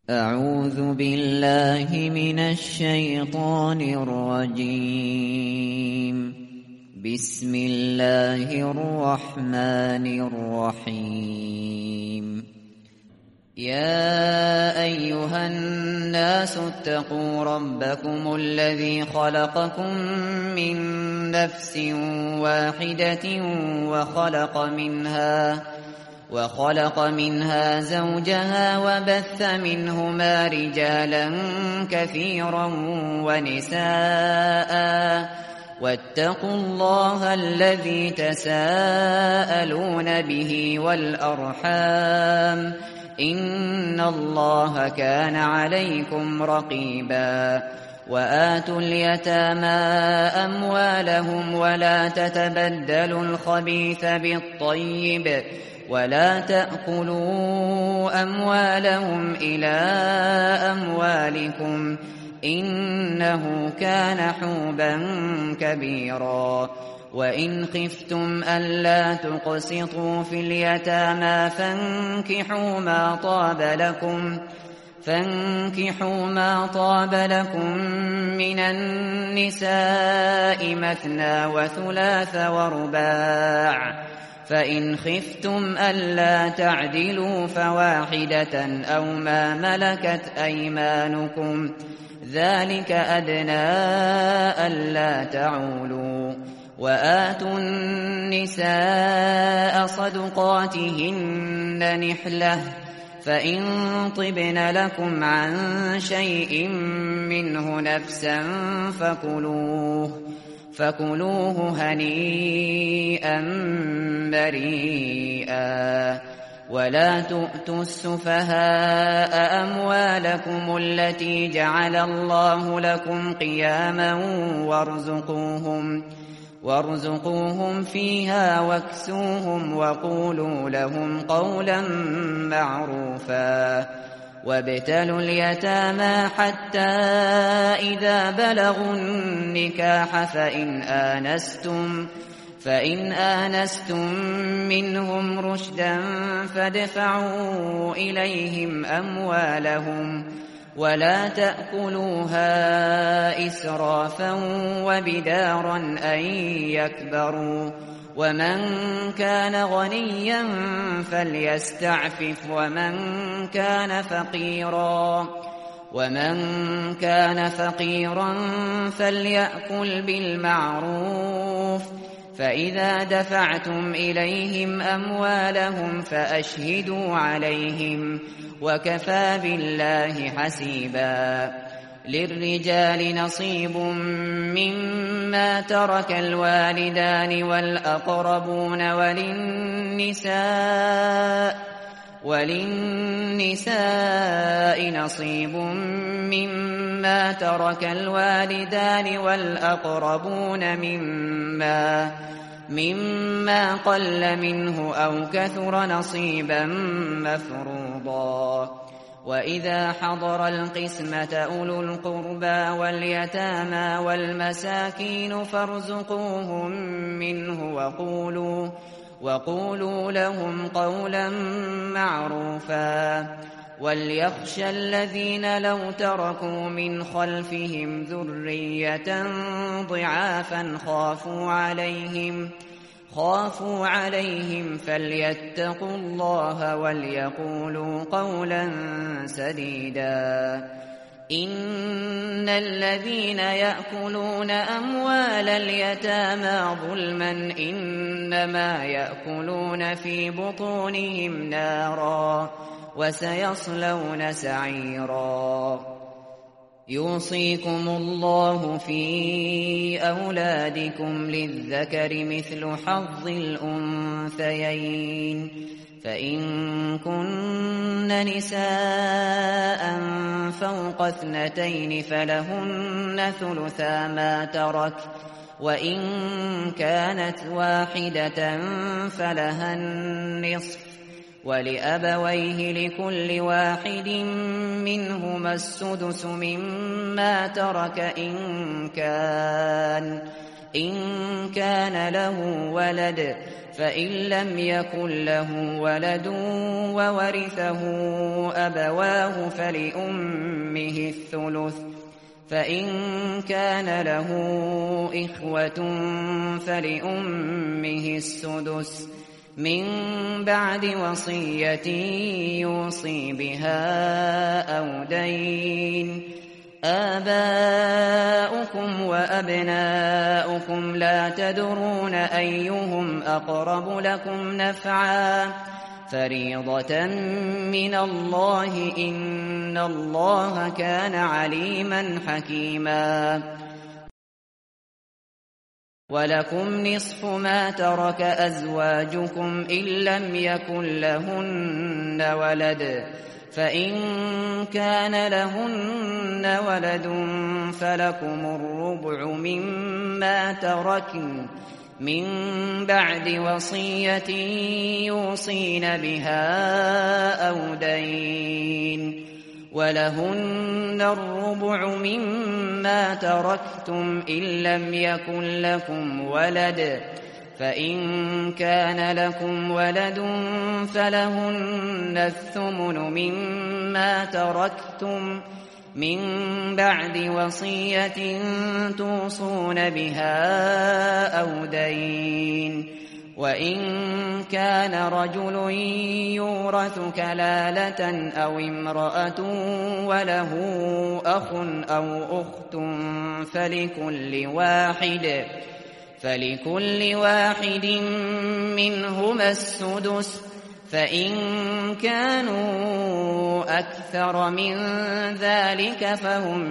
أعوذ بالله من الشيطان الرجيم. بسم الله الرحمن الرحيم. يا أيها الناس اتقوا ربكم الذي خلقكم من نفس واحدة وخلق منها زوجها وبث منهما رجالا كثيرا ونساء واتقوا الله الذي تساءلون به والأرحام إن الله كان عليكم رقيبا. وآتوا اليتامى أموالهم ولا تتبدلوا الخبيث بالطيب ولا تأكلوا أموالهم إلى أموالكم إنه كان حوبا كبيرا. وإن خفتم ألا تقسطوا في اليتامى فانكحوا ما طاب لكم من النساء مثنى وثلاث ورباع، فإن خفتم ألا تعدلوا فواحدة أو ما ملكت أيمانكم ذلك أدنى ألا تعولوا. وآتوا النساء صدقاتهن نحلة، فإن طبن لكم عن شيء منه نفسا فكلوه هنيئا مريئا. ولا تؤتوا السفهاء أموالكم التي جعل الله لكم قياما وارزقوهم فيها واكسوهم وقولوا لهم قولا معروفا. وابتلوا اليتامى حتى إذا بلغوا النكاح فإن آنستم منهم رشدا فادفعوا إليهم أموالهم ولا تأكلوها إسرافا وبدارا أن يكبروا. ومن كان غنيا فليستعفف ومن كان فقيرا فليأكل بالمعروف. فإذا دفعتم إليهم أموالهم فأشهدوا عليهم وكفى بالله حسيبا. للرجال نصيب مما ترك الوالدان والأقربون وللنساء نصيب مما ترك الوالدان والأقربون مما قل منه أو كثر نصيبا مفروضا. وإذا حضر القسمة أولو القربى واليتامى والمساكين فارزقوهم منه وقولوا لهم قولا معروفا. وليخشى الذين لو تركوا من خلفهم ذرية ضعافا خافوا عليهم فليتقوا الله وليقولوا قولا سديدا. إن الذين يأكلون أموال اليتامى ظلما إنما يأكلون في بطونهم نارا وسيصلون سعيرا. يوصيكم الله في أولادكم للذكر مثل حظ الأنثيين، فإن كن نساء فوق 2 فلهن ثلثا ما ترك، وإن كانت واحدة فلها النصف، ولأبويه لكل واحد منهما السدس مما ترك إن كان له ولد، فإن لم يكن له ولد وورثه أبواه فلأمه الثلث، فإن كان له إخوة فلأمه السدس، من بعد وصية يوصي بها أو دين. آباؤكم وأبناؤكم لا تدرون أيهم أقرب لكم نفعا، فريضة من الله، إن الله كان عليما حكيما. ولكم نصف ما ترك أزواجكم إن لم يكن لهن ولد، فإن كان لهن ولد فلكم الربع مما تركن من بعد وصية يوصين بها أو دين، ولهن الربع مما تركتم إن لم يكن لكم ولد، فإن كان لكم ولد فلهن الثمن مما تركتم من بعد وصية توصون بها أو دين. وإن كان رجل يورث كلالة أو امرأة وله أخ أو أخت فلكل واحد منهما السدس، فإن كانوا أكثر من ذلك فهم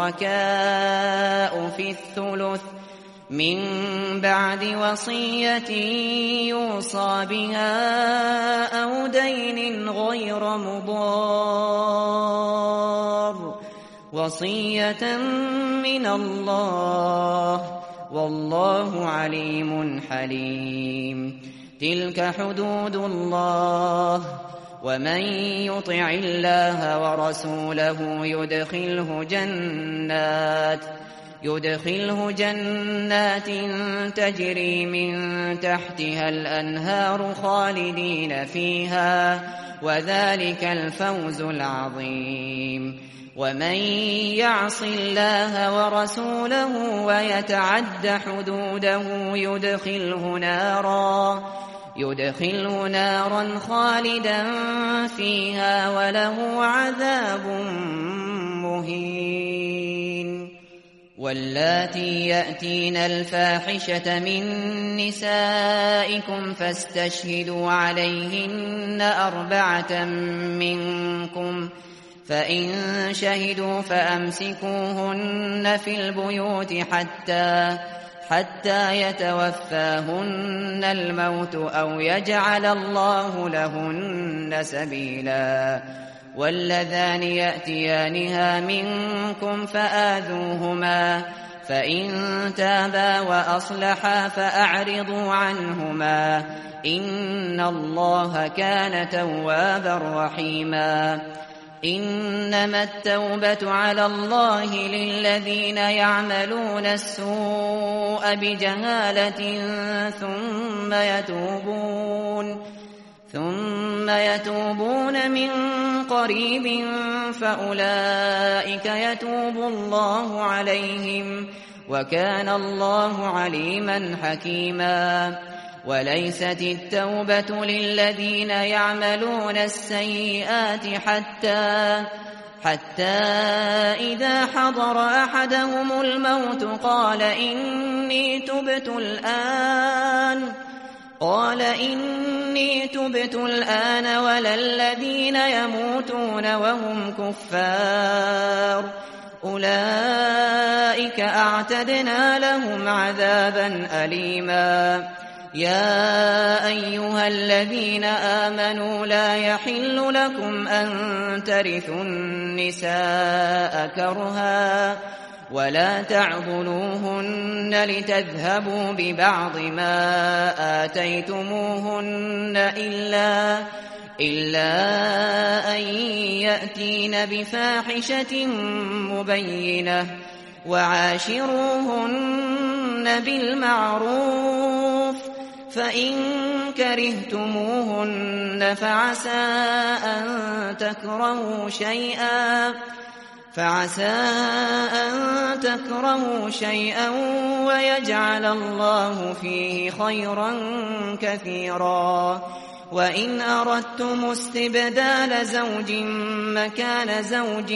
شركاء في الثلث، من بعد وصية يوصى بها أو دين غير مضار، وصية من الله، والله عليم حليم. تلك حدود الله، ومن يطع الله ورسوله يدخله جنات تجري من تحتها الأنهار خالدين فيها، وذلك الفوز العظيم. ومن يعص الله ورسوله ويتعد حدوده يدخله نارا خالدا فيها وله عذاب مهين. واللاتي يأتين الفاحشة من نسائكم فاستشهدوا عليهن 4 منكم، فإن شهدوا فأمسكوهن في البيوت حتى يتوفاهن الموت أو يجعل الله لهن سبيلا. واللذان يأتيانها منكم فآذوهما، فإن تابا وأصلحا فأعرضوا عنهما، إن الله كان توابا رحيما. إنما التوبة على الله للذين يعملون السوء بجهالة ثم يتوبون من قريب فأولئك يتوب الله عليهم، وكان الله عليما حكيما. وليست التوبة للذين يعملون السيئات حتى إذا حضر أحدهم الموت قال إني تبت الآن ولا الذين يموتون وهم كفار، أولئك أعتدنا لهم عذابا أليما. يا أيها الذين آمنوا لا يحل لكم أن ترثوا النساء كرها ولا تعضلوهن لتذهبوا ببعض ما آتيتموهن إلا أن يأتين بفاحشة مبينة، وعاشروهن بالمعروف، فإن كرهتموهن فعسى أن تكرهوا شيئا ويجعل الله فيه خيرا كثيرا. وإن أردتم استبدال زوج مكان زوج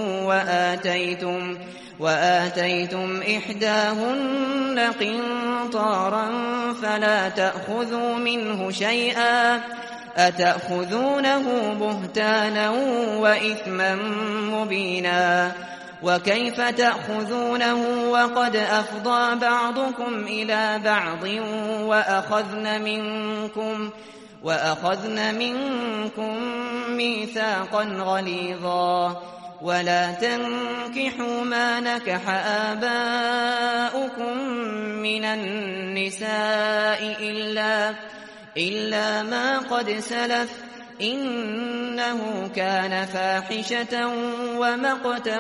وآتيتم إحداهن قنطارا فلا تأخذوا منه شيئا أتأخذونه بهتانا وإثما مبينا. وكيف تأخذونه وقد أفضى بعضكم إلى بعض وأخذن منكم ميثاقا غليظا. ولا تنكحوا ما نكح آباؤكم من النساء إلا ما قد سلف إنه كان فاحشة ومقتا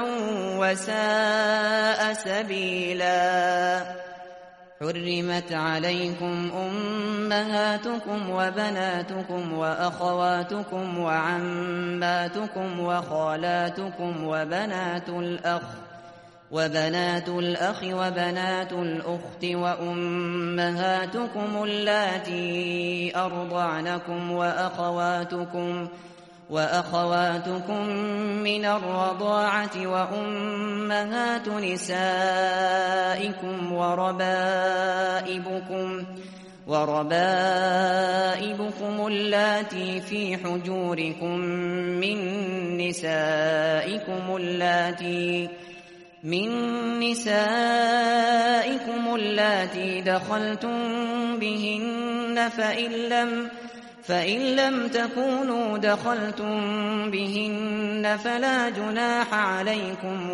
وساء سبيلا. حرمت عليكم أمهاتكم وبناتكم وأخواتكم وعماتكم وخالاتكم وبنات الأخ وبنات الأخت وأمهاتكم اللاتي أرضعنكم وأخواتكم من الرضاعة وأمهات نسائكم وربائبكم اللاتي في حجوركم من نسائكم اللاتي دخلتم بهن فإن لم تكونوا دخلتم بهن فلا جناح عليكم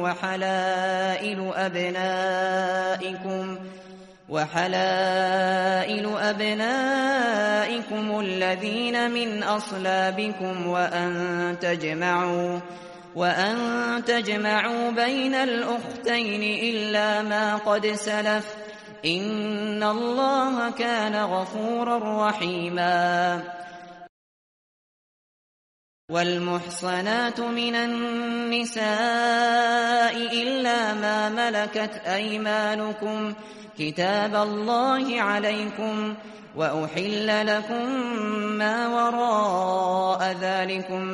وحلائل أبنائكم الذين من أصلابكم وأن تجمعوا بين الأختين إلا ما قد سلف إن الله كان غفورا رحيما. والمحصنات من النساء إلا ما ملكت أيمانكم كتاب الله عليكم وأحل لكم ما وراء ذلكم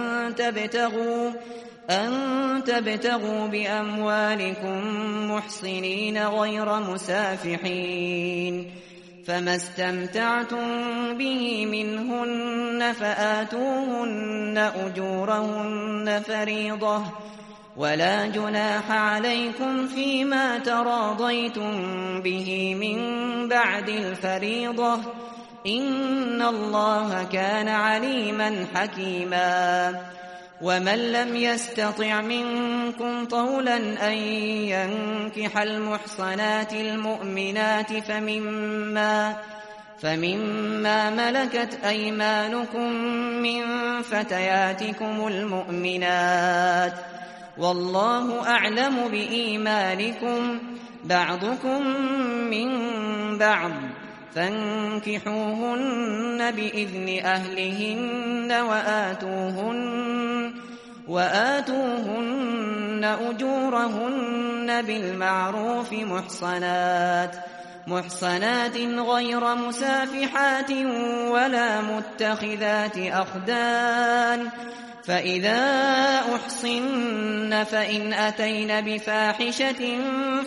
أن تبتغوا بأموالكم محصنين غير مسافحين. فما استمتعتم به منهن فآتوهن أجورهن فريضة ولا جناح عليكم فيما تراضيتم به من بعد الفريضة إن الله كان عليما حكيما. ومن لم يستطع منكم طولا أن ينكح المحصنات المؤمنات فمما ملكت أيمانكم من فتياتكم المؤمنات والله أعلم بإيمانكم بعضكم من بعض فانكحوهن بإذن أهلهن وآتوهن أجورهن بالمعروف محصنات غير مسافحات ولا متخذات أخدان. فإذا أحصن فإن أتين بفاحشة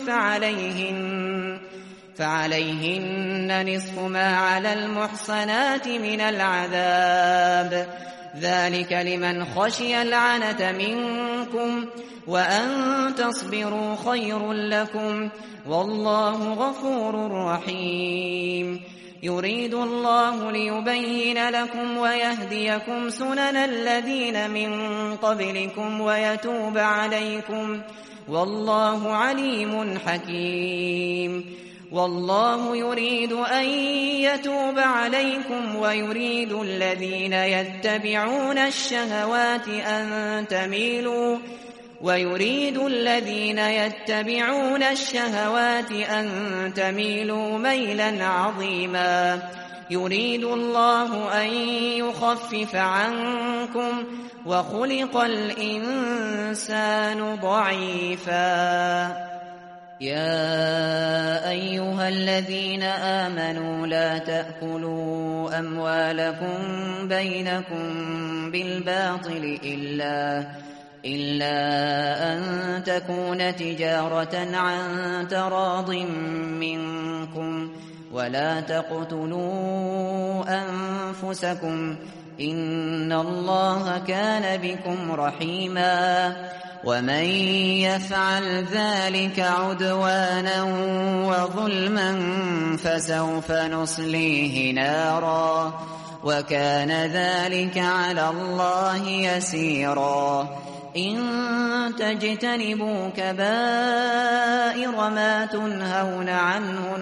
فعليهن نصف ما على المحصنات من العذاب ذلك لمن خشي العنة منكم وأن تصبروا خير لكم والله غفور رحيم. يريد الله ليبين لكم ويهديكم سنن الذين من قبلكم ويتوب عليكم والله عليم حكيم. والله يريد أن يتوب عليكم ويريد الذين يتبعون الشهوات أن تميلوا ميلا عظيما. يريد الله أن يخفف عنكم وخلق الإنسان ضعيفا. يا أيها الذين آمنوا لا تأكلوا أموالكم بينكم بالباطل إلا أن تكون تجارة عن تراض منكم ولا تقتلوا أنفسكم إن الله كان بكم رحيما. ومن يفعل ذلك عدوانا وظلما فسوف نصليه نارا وكان ذلك على الله يسيرا. إن تجتنبوا كبائر ما تنهون عنه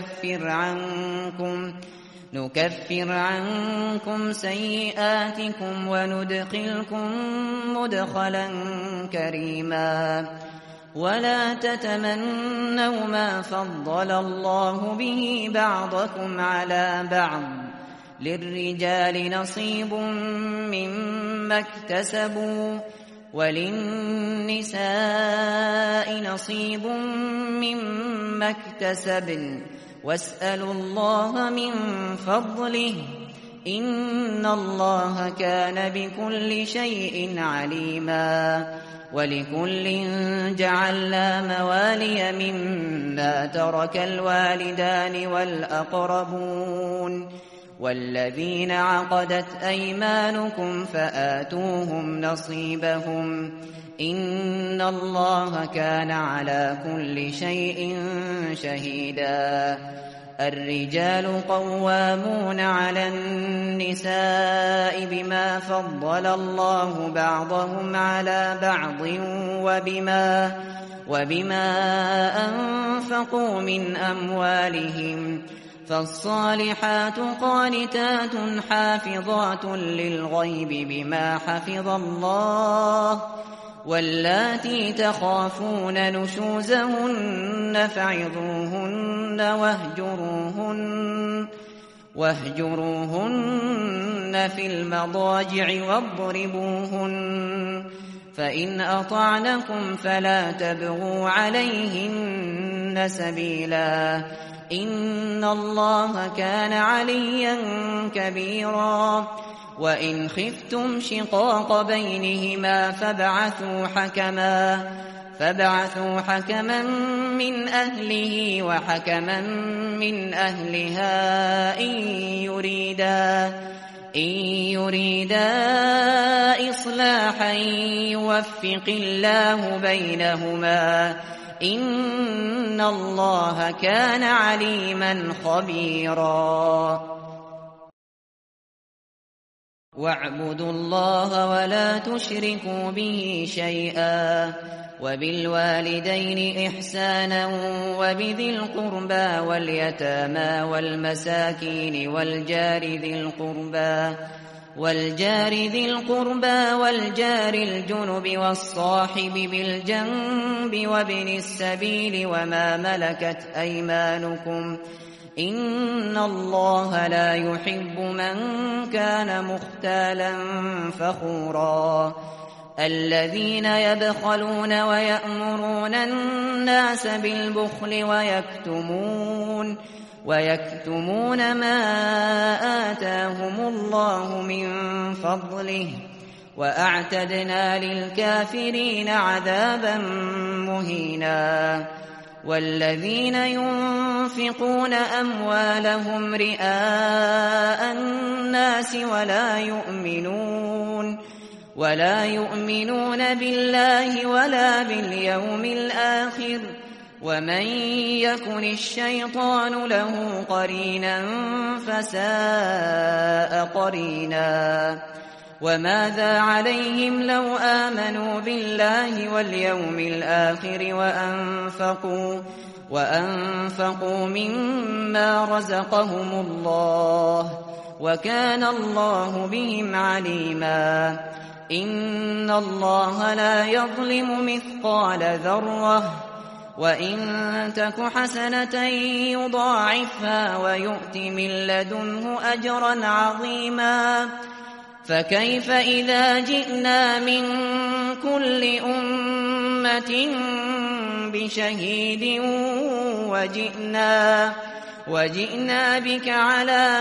نكفر عنكم سيئاتكم وندخلكم مدخلا كريما. ولا تتمنوا ما فضل الله به بعضكم على بعض للرجال نصيب مما اكتسبوا وللنساء نصيب مما اكتسبن واسألوا الله من فضله إن الله كان بكل شيء عليما. ولكل جعلنا موالي مما ترك الوالدان والأقربون والذين عقدت أيمانكم فآتوهم نصيبهم إن الله كان على كل شيء شهيدا. الرجال قوامون على النساء بما فضل الله بعضهم على بعض وبما أنفقوا من أموالهم فالصالحات قانتات حافظات للغيب بما حفظ الله واللاتي تخافون نشوزهن فعظوهن واهجروهن في المضاجع واضربوهن فإن أطعنكم فلا تبغوا عليهن سبيلا إن الله كان عليا كبيرا. وإن خفتم شقاق بينهما فابعثوا حكما من أهله وحكما من أهلها إن يريدا إصلاحا يوفق الله بينهما إن الله كان عليما خبيرا. واعبدوا الله ولا تشركوا به شيئا وبالوالدين إحسانا وبذي القربى واليتامى والمساكين والجار ذي القربى والجار الجنب والصاحب بالجنب وابن السبيل وما ملكت أيمانكم إن الله لا يحب من كان مختالا فخورا. الذين يبخلون ويأمرون الناس بالبخل ويكتمون ما آتاهم الله من فضله وأعتدنا للكافرين عذابا مهينا. والذين ينفقون أموالهم رئاء الناس ولا يؤمنون بالله ولا باليوم الآخر ومن يكن الشيطان له قرينا فساء قرينا. وماذا عليهم لو آمنوا بالله واليوم الآخر وأنفقوا مما رزقهم الله وكان الله بهم عليما. إن الله لا يظلم مثقال ذرة وإن تك حسنة يضاعفها ويؤت من لدنه أجرا عظيما فكيف إذا جئنا من كل أمة بشهيد وجئنا بك على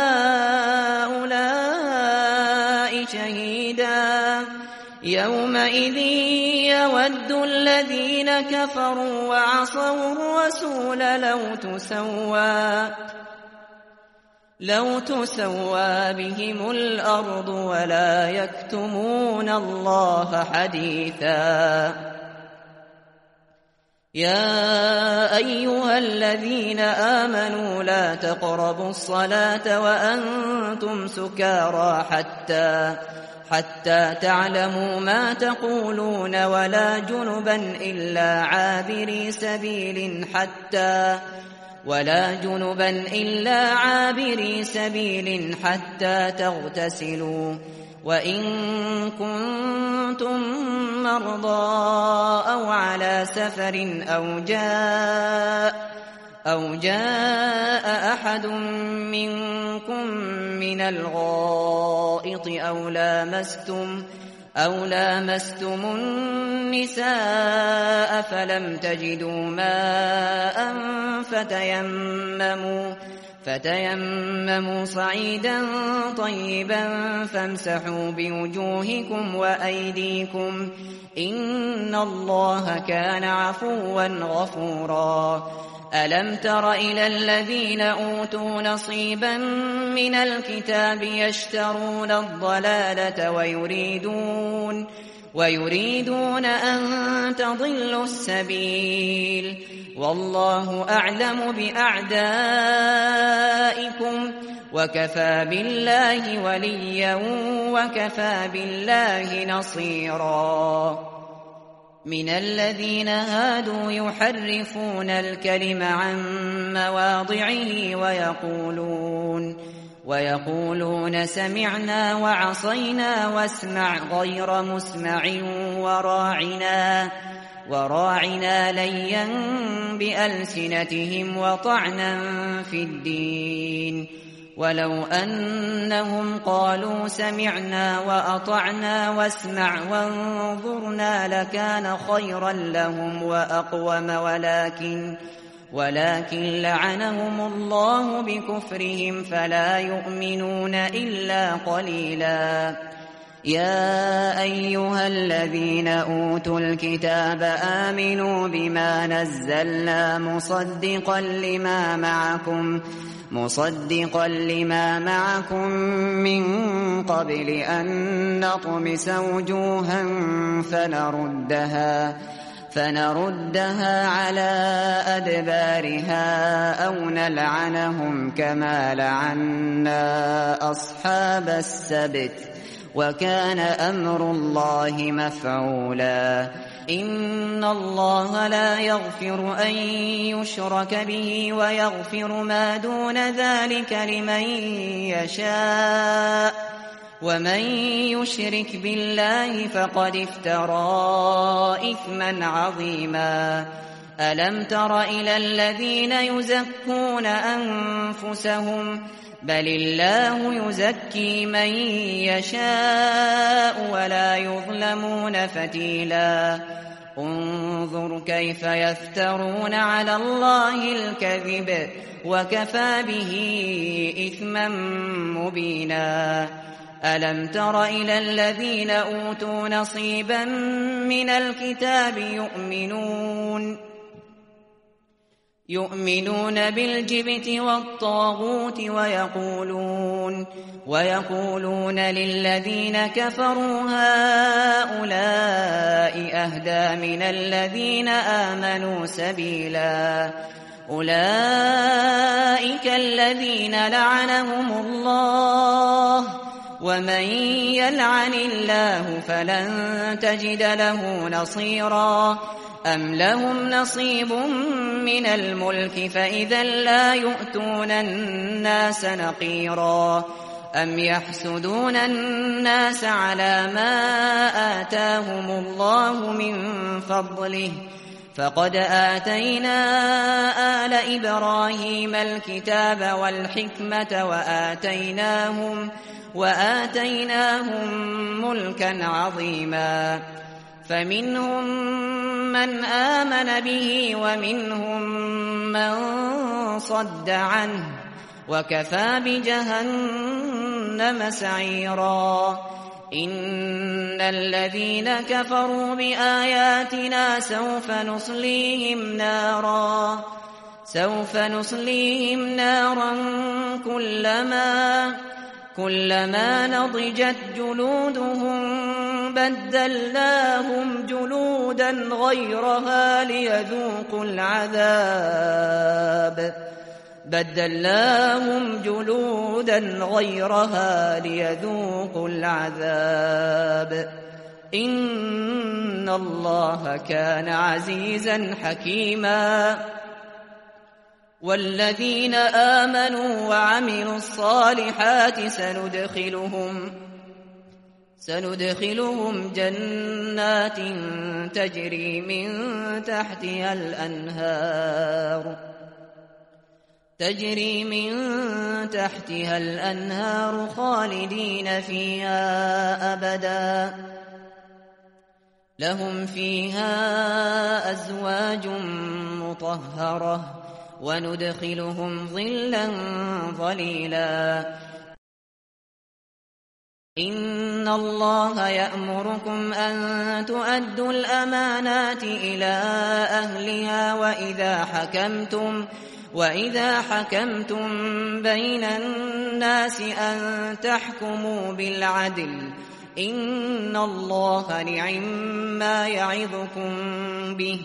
هؤلاء شهيدا يومئذ يود الذين كفروا وعصوا الرسول لو تسوى بهم الأرض ولا يكتمون الله حديثا يا أيها الذين آمنوا لا تقربوا الصلاة وأنتم سكارى حتى تعلموا ما تقولون ولا جنبا إلا عابري سبيل حتى تغتسلوا وإن كنتم مرضى أو على سفر أو جاء أحد منكم من الغائط أو لامستم النساء فلم تجدوا ماء فتيمموا صعيدا طيبا فامسحوا بوجوهكم وأيديكم إن الله كان عفوا غفورا ألم تر إلى الذين أوتوا نصيبا من الكتاب يشترون الضلالة ويريدون أن تضلوا السبيل والله أعلم بأعدائكم وكفى بالله وليا وكفى بالله نصيرا من الذين هادوا يحرفون الكلم عن مواضعه ويقولون سمعنا وعصينا واسمع غير مسمع وراعنا ليا بألسنتهم وطعنا في الدين ولو أنهم قالوا سمعنا وأطعنا واسمع وانظرنا لكان خيرا لهم وأقوم ولكن لعنهم الله بكفرهم فلا يؤمنون إلا قليلا يا أيها الذين أوتوا الكتاب آمنوا بما نزلنا مصدقا لما معكم من قبل أن نطمس وجوها فنردها على أدبارها أو نلعنهم كما لعنا أصحاب السبت وكان أمر الله مفعولا إن الله لا يغفر أن يشرك به ويغفر ما دون ذلك لمن يشاء ومن يشرك بالله فقد افترى إثما عظيما ألم تر إلى الذين يزكون أنفسهم بل الله يزكي من يشاء ولا يظلمون فتيلا انظر كيف يفترون على الله الكذب وكفى به إثما مبينا ألم تر إلى الذين أوتوا نصيبا من الكتاب يؤمنون بالجبت والطاغوت ويقولون للذين كفروا هؤلاء أهدى من الذين آمنوا سبيلا أولئك الذين لعنهم الله ومن يلعن الله فلن تجد له نصيرا أم لهم نصيب من الملك فإذا لا يؤتون الناس نقيرا أم يحسدون الناس على ما آتاهم الله من فضله فقد آتينا آل إبراهيم الكتاب والحكمة وآتيناهم ملكا عظيما فمنهم من آمن به ومنهم من صد عنه وكفى بجهنم سعيرا إن الذين كفروا بآياتنا سوف نصليهم نارا كلما نضجت جلودهم بدلناهم جلودا غيرها ليذوقوا العذاب إن الله كان عزيزا حكيما والذين آمنوا وعملوا الصالحات سندخلهم جنات تجري من تحتها الأنهار خالدين فيها أبدا لهم فيها أزواج مطهرة وندخلهم ظلا ظليلا إن الله يأمركم أن تؤدوا الأمانات إلى أهلها وإذا حكمتم بين الناس أن تحكموا بالعدل إن الله نعما يعظكم به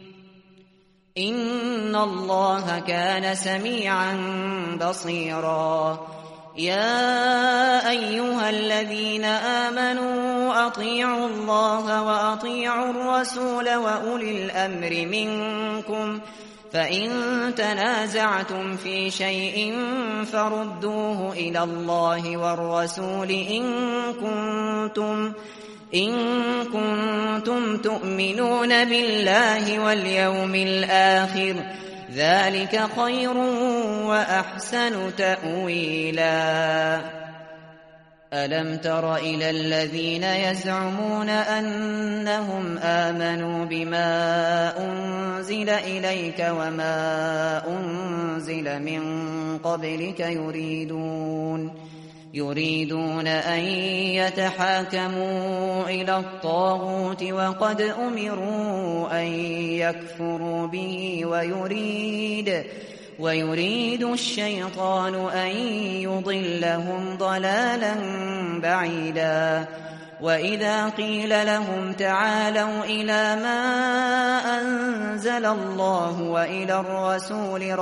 إن الله كان سميعا بصيرا يا أيها الذين آمنوا أطيعوا الله وأطيعوا الرسول وأولي الأمر منكم فإن تنازعتم في شيء فردوه إلى الله والرسول إن كنتم تؤمنون بالله واليوم الآخر ذلك خير وأحسن تأويلا ألم تر إلى الذين يزعمون أنهم آمنوا بما أنزل إليك وما أنزل من قبلك يريدون أن يتحاكموا إلى الطاغوت وقد أمروا أن يكفروا به ويريد الشيطان أن يضلهم ضلالا بعيدا وإذا قيل لهم تعالوا إلى ما أنزل الله وإلى الرسول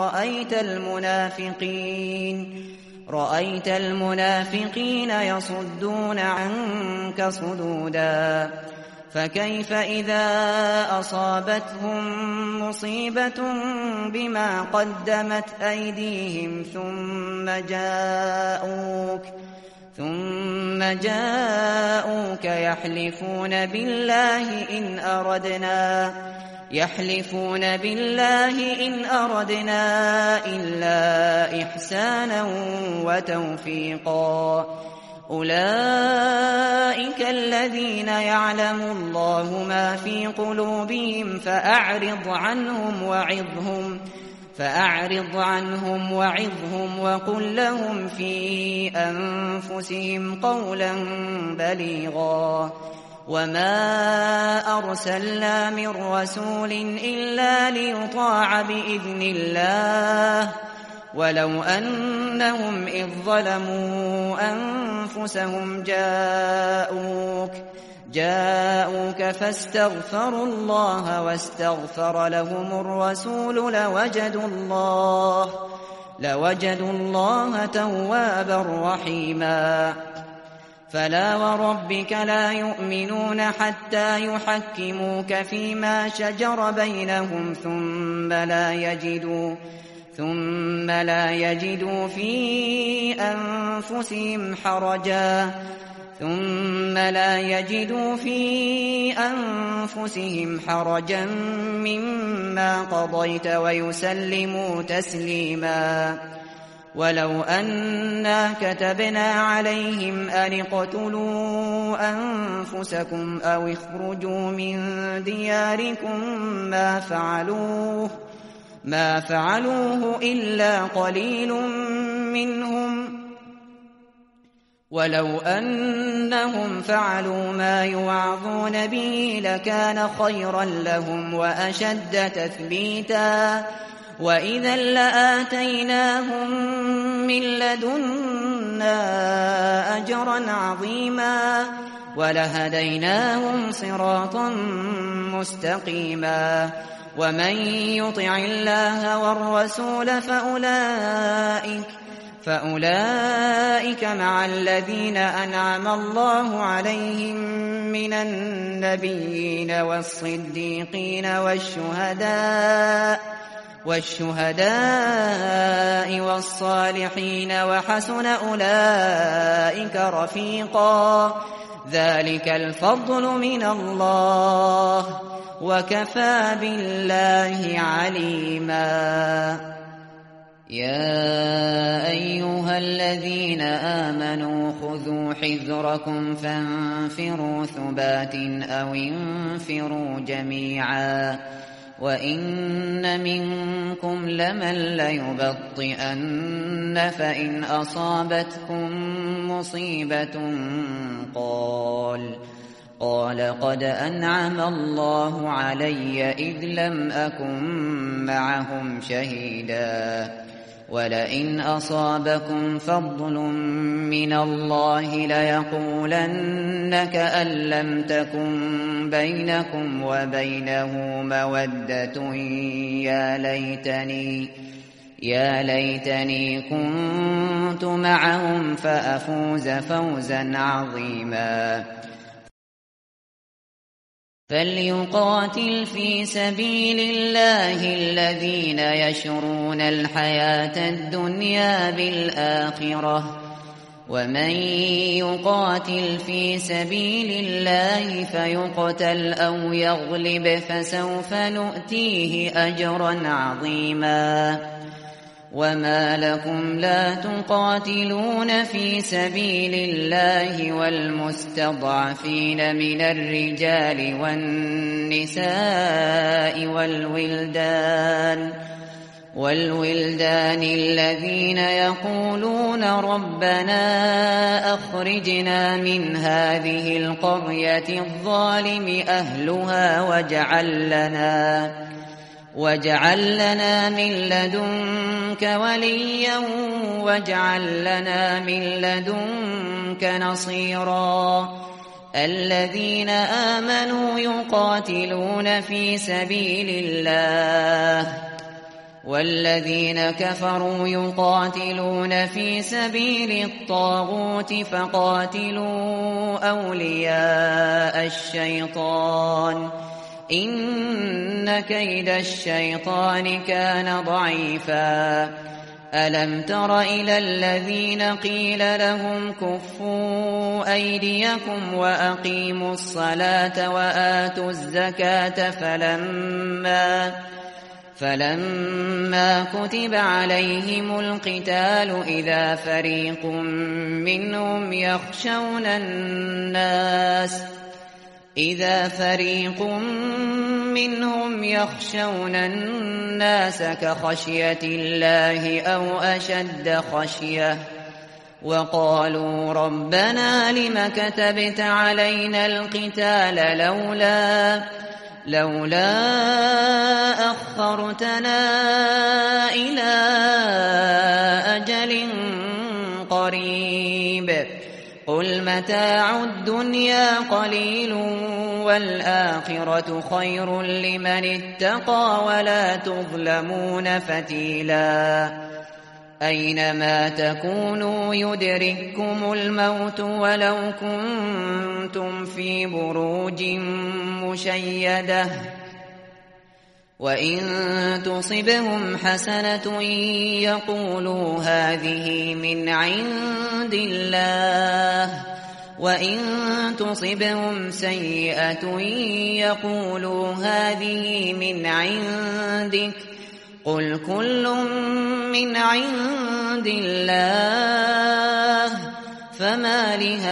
رأيت المنافقين يصدون عنك صدودا فكيف إذا أصابتهم مصيبة بما قدمت أيديهم ثم جاءوك يحلفون بالله إن أردنا إلا إحسانا وتوفيقا أولئك الذين يعلم الله ما في قلوبهم فأعرض عنهم وعظهم وقل لهم في أنفسهم قولا بليغا وما أرسلنا من رسول إلا ليطاع بإذن الله ولو أنهم إذ ظلموا أنفسهم جاءوك فاستغفروا الله واستغفر لهم الرسول لوجدوا الله توابا رحيما فلا وربك لا يؤمنون حتى يحكموك فيما شجر بينهم ثم لا يجدوا في أنفسهم ثم لا يجدوا في أنفسهم حرجا مما قضيت ويسلموا تسليما. ولو أنا كتبنا عليهم أن اقتلوا أنفسكم أو اخرجوا من دياركم ما فعلوه إلا قليل منهم، ولو أنهم فعلوا ما يوعظون به لكان خيرا لهم وأشد تثبيتا، وإذا لآتيناهم من لدنا أجرا عظيما ولهديناهم صراطا مستقيما. ومن يطع الله والرسول فأولئك مع الذين أنعم الله عليهم من النبيين والصديقين والشهداء والصالحين وحسن أولئك رفيقا. ذلك الفضل من الله وكفى بالله عليما. يا أيها الذين آمنوا خذوا حذركم فانفروا ثبات أو انفروا جميعا. وإن منكم لمن ليبطئن فإن أصابتكم مصيبة قال قد أنعم الله علي إذ لم أكن معهم شهيدا. ولئن أصابكم فضل من الله ليقولن كأن لم تكن بينكم وبينه مودة يا ليتني كنت معهم فأفوز فوزا عظيما. فليقاتل في سبيل الله الذين يشرون الحياة الدنيا بالآخرة، ومن يقاتل في سبيل الله فيقتل أو يغلب فسوف نؤتيه أجرا عظيما. وما لكم لا تقاتلون في سبيل الله والمستضعفين من الرجال والنساء والولدان الذين يقولون ربنا أخرجنا من هذه القرية الظالم أهلها واجعل لنا من لدنك وليا واجعل لنا من لدنك نصيرا. الذين آمنوا يقاتلون في سبيل الله والذين كفروا يقاتلون في سبيل الطاغوت فقاتلوا أولياء الشيطان إن كيد الشيطان كان ضعيفا. ألم تر إلى الذين قيل لهم كفوا أيديكم وأقيموا الصلاة وآتوا الزكاة فلما كتب عليهم القتال إذا فريق منهم يخشون الناس كخشية الله أو أشد خشية وقالوا ربنا لم كتبت علينا القتال لولا أخرتنا إلى أجل قريب قل متاع الدنيا قليل والآخرة خير لمن اتقى ولا تظلمون فتيلا. أينما تكونوا يدرككم الموت ولو كنتم في بروج مشيدة وإن تصبهم حسنة يقولوا هذه من عند الله وإن تصبهم سيئة يقولوا هذه من عندك قل كل من عند الله فما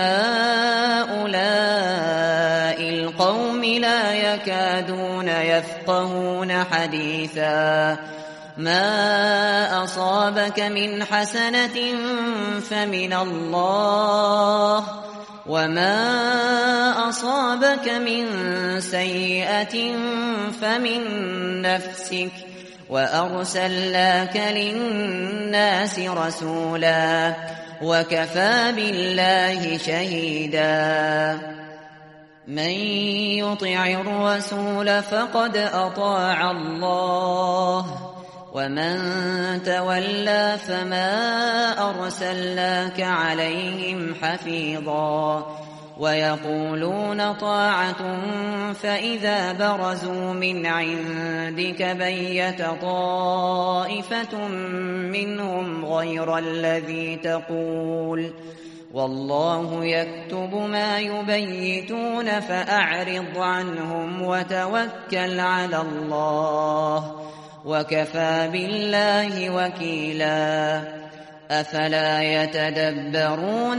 لهؤلاء القوم لا يكادون يفقهون حديثا ما أصابك من حسنة فمن الله وما أصابك من سيئة فمن نفسك وأرسلناك للناس رسولا وكفى بالله شهيدا من يطع الرسول فقد أطاع الله ومن تولى فما أرسلناك عليهم حفيظا ويقولون طاعة فإذا برزوا من عندك بيت طائفة منهم غير الذي تقول والله يكتب ما يبيتون فأعرض عنهم وتوكل على الله وكفى بالله وكيلا أفلا يتدبرون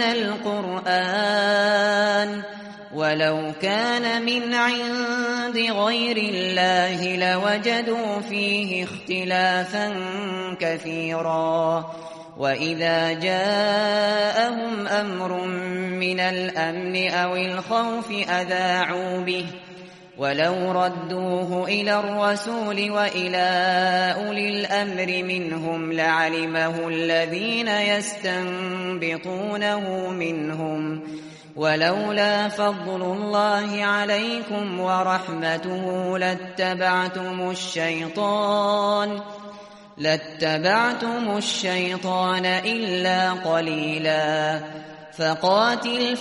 القرآن ولو كان من عند غير الله لوجدوا فيه اختلافا كثيرا وإذا جاءهم أمر من الأمن أو الخوف أذاعوا به ولو ردوه إلى الرسول وإلى أولي الأمر منهم لعلمه الذين يستنبطونه منهم ولولا فضل الله عليكم ورحمته لاتبعتم الشيطان إلا قليلا فقاتل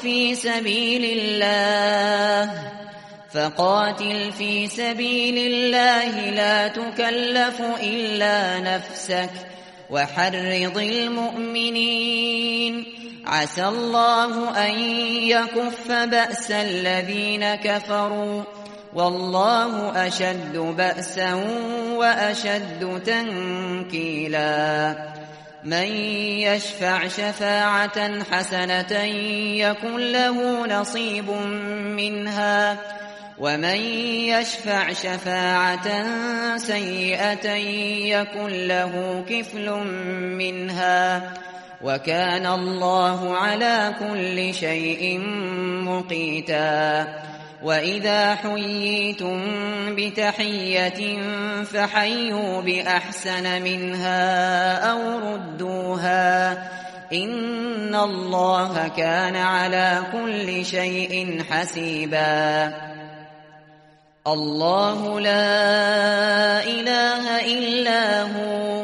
في سبيل الله لا تكلف إلا نفسك وحرض المؤمنين عسى الله أن يكف بأس الذين كفروا والله أشد بأسا وأشد تنكيلا من يشفع شفاعة حسنة يكن له نصيب منها ومن يشفع شفاعة سيئة يكن له كفل منها وكان الله على كل شيء مقيتا وإذا حييتم بتحية فحيوا بأحسن منها أو ردوها إن الله كان على كل شيء حسيبا الله لا إله إلا هو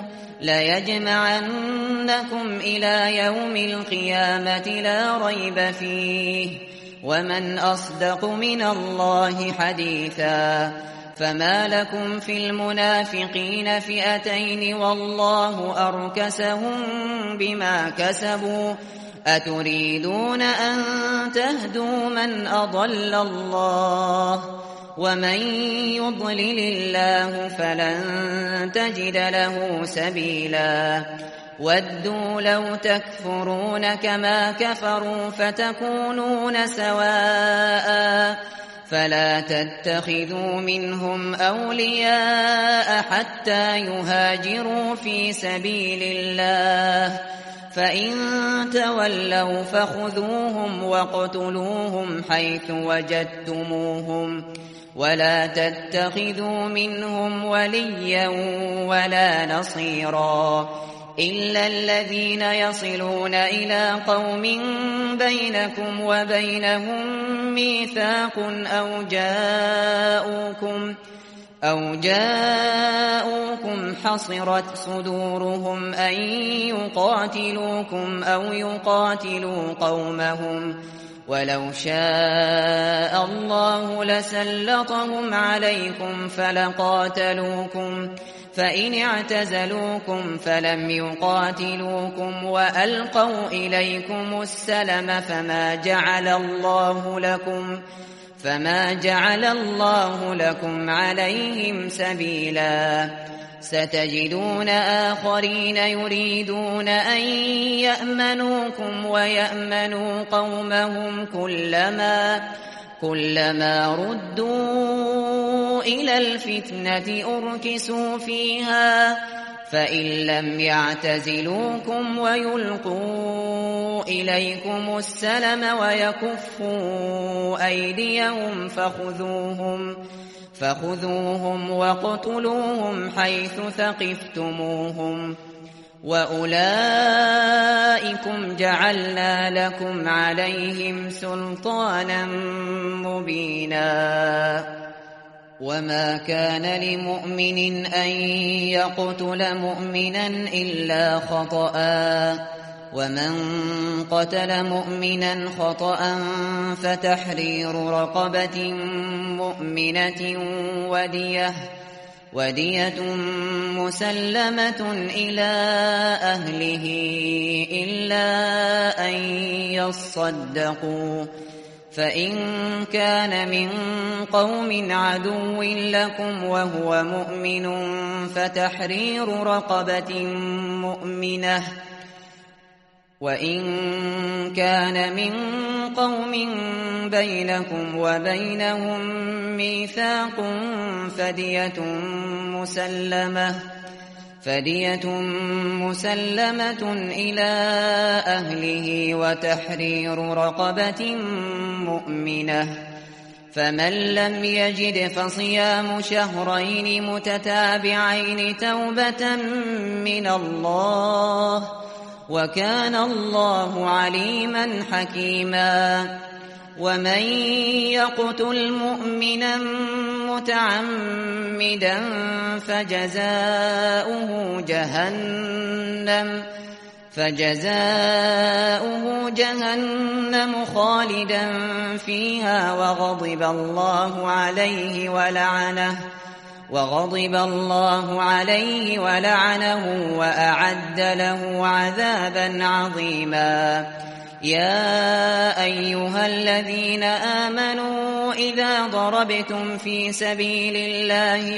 ليجمعنكم إلى يوم القيامة لا ريب فيه ومن أصدق من الله حديثا فما لكم في المنافقين فئتين والله أركسهم بما كسبوا أتريدون أن تهدوا من أضل الله ومن يضلل الله فلن تجد له سبيلا ودوا لو تكفرون كما كفروا فتكونون سواء فلا تتخذوا منهم أولياء حتى يهاجروا في سبيل الله فإن تولوا فخذوهم واقتلوهم حيث وجدتموهم ولا تتخذوا منهم وليا ولا نصيرا إلا الذين يصلون إلى قوم بينكم وبينهم ميثاق أو جاءوكم حصرت صدورهم أن يقاتلوكم أو يقاتلوا قومهم ولو شاء الله لسلطهم عليكم فلقاتلوكم فإن اعتزلوكم فلم يقاتلوكم وألقوا إليكم السلم فما جعل الله لكم عليهم سبيلا. ستجدون آخرين يريدون أن يأمنوكم ويأمنوا قومهم كلما ردوا إلى الفتنة أركسوا فيها فإن لم يعتزلوكم ويلقوا إليكم السلم ويكفوا أيديهم فخذوهم واقتلوهم حيث ثقفتموهم وأولئكم جعلنا لكم عليهم سلطانا مبينا. وما كان لمؤمن أن يقتل مؤمنا إلا خطأ ومن قتل مؤمنا خطأ فتحرير رقبة مؤمنة ودية مسلمة إلى أهله إلا أن يصدقوا فإن كان من قوم عدو لكم وهو مؤمن فتحرير رقبة مؤمنة وإن كان من قوم بينكم وبينهم ميثاق فدية مسلمة إلى أهله وتحرير رقبة مؤمنة. فمن لم يجد فصيام شهرين متتابعين توبة من الله وكان الله عليما حكيما. ومن يقتل مؤمنا متعمدا فجزاؤه جهنم خالدا فيها وغضب الله عليه ولعنه وأعد له عذابا عظيما. يا أيها الذين آمنوا إذا ضربتم في سبيل الله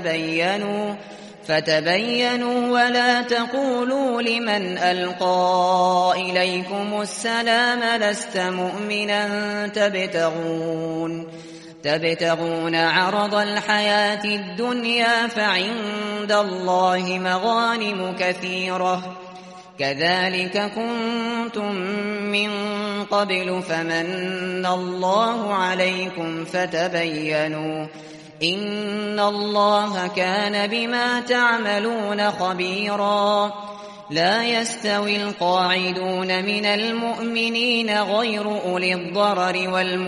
فتبينوا ولا تقولوا لمن ألقى إليكم السلام لست مؤمنا تبتغون عرض الحياة الدنيا فعند الله مغانم كثيرة كذلك كنتم من قبل فمن الله عليكم فتبينوا إن الله كان بما تعملون خبيرا. لا يستوي القاعدون من المؤمنين غير أولي الضرر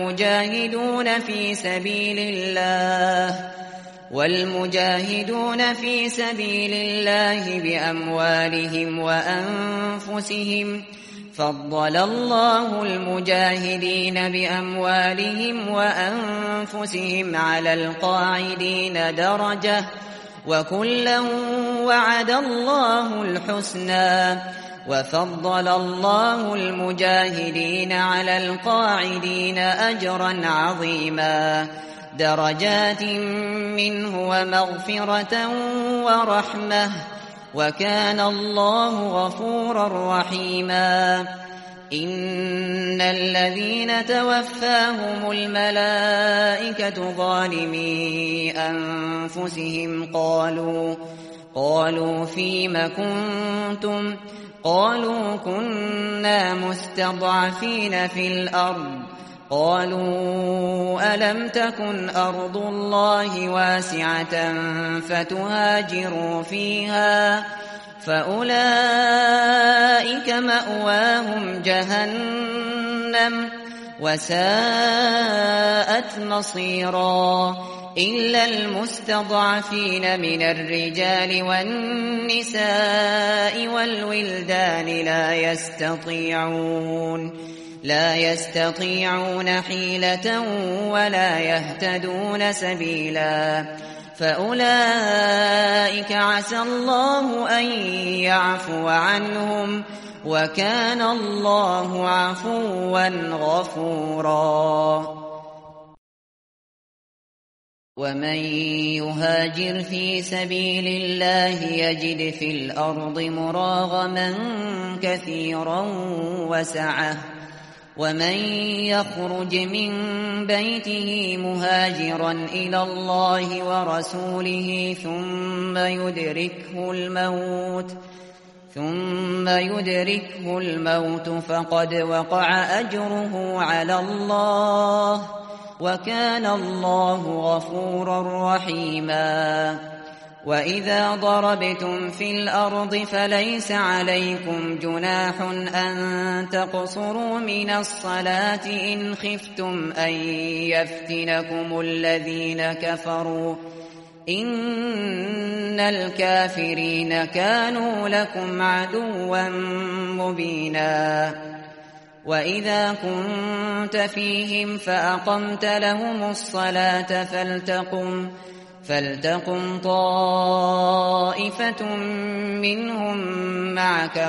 والمجاهدون في سبيل الله بأموالهم وأنفسهم فضل الله المجاهدين بأموالهم وأنفسهم على القاعدين درجة وكلا وعد الله الحسنى وفضل الله المجاهدين على القاعدين أجرا عظيما درجات منه ومغفرة ورحمة وكان الله غفورا رحيما. إن الذين توفاهم الملائكة ظالمي أنفسهم قالوا فيم كنتم قالوا كنا مستضعفين في الأرض قالوا ألم تكن أرض الله واسعة فتهاجروا فيها فأولئك مأواهم جهنم وساءت مصيرا إلا المستضعفين من الرجال والنساء والولدان لا يستطيعون حيلة ولا يهتدون سبيلا فأولئك عسى الله أن يعفو عنهم وكان الله عفوا غفورا ومن يهاجر في سبيل الله يجد في الأرض مراغما كثيرا وسعة ومن يخرج من بيته مهاجرا إلى الله ورسوله ثم يدركه الموت فقد وقع أجره على الله وكان الله غفورا رحيما وإذا ضربتم في الأرض فليس عليكم جناح أن تقصروا من الصلاة إن خفتم أن يفتنكم الذين كفروا إن الكافرين كانوا لكم عدوا مبينا وإذا كنت فيهم فأقمت لهم الصلاة فلتقم طائفة منهم معك